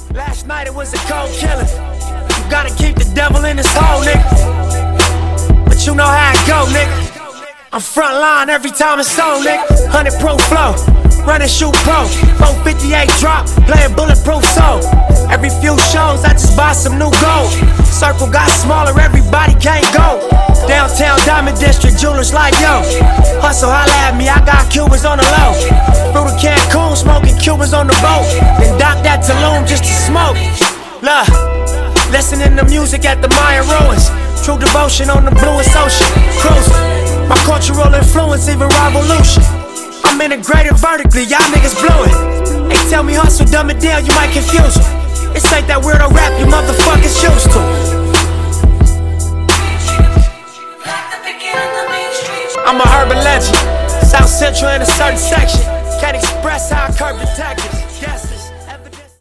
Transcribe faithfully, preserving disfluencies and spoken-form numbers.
Last night it was a cold killing. You gotta keep the devil in his hole, nigga. But you know how it go, nigga. I'm front line every time it's on, nigga. one hundred pro flow, running shoot pro. four fifty-eight drop, playing bulletproof soul. Every few shows I just buy some new gold. Circle got smaller, everybody can't go. Downtown Diamond District, jewelers like yo. Hustle, holla at me, I got Cubans on the low. Through the Cancun, smoking Cubans on the boat. Then dock that Tulum just to smoke. Look, listening to music at the Mayan ruins. True devotion on the bluest ocean. Cruising. My cultural influence, even revolution. I'm integrated vertically, y'all niggas blew it. They tell me hustle, dumb it down, you might confuse them. This ain't that weirdo rap you motherfuckers used to. I'm a urban legend, South Central in a certain section. Can't express how I curb the tactics.